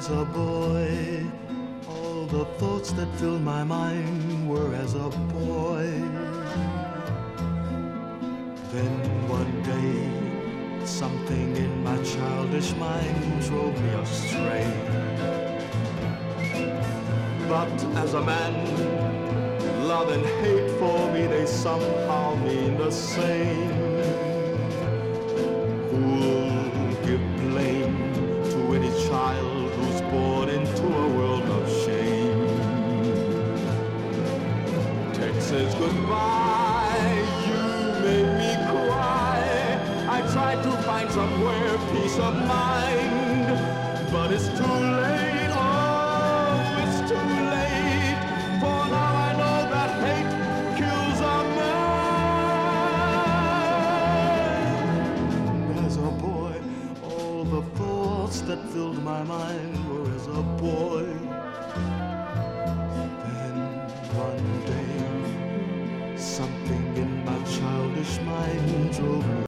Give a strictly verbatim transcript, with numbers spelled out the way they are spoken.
As a boy, all the thoughts that filled my mind were as a boy. Then one day, something in my childish mind drove me astray. But as a man, love and hate for me, they somehow mean the same. Who'll give blame to any child who's born into a world of shame? Texas, goodbye, you made me cry. I tried to find somewhere peace of mind, but it's too late, oh, it's too late. For now I know that hate kills a man. As a boy, all the thoughts that filled my mind were as a boy. Then one day, something in my childish mind drove me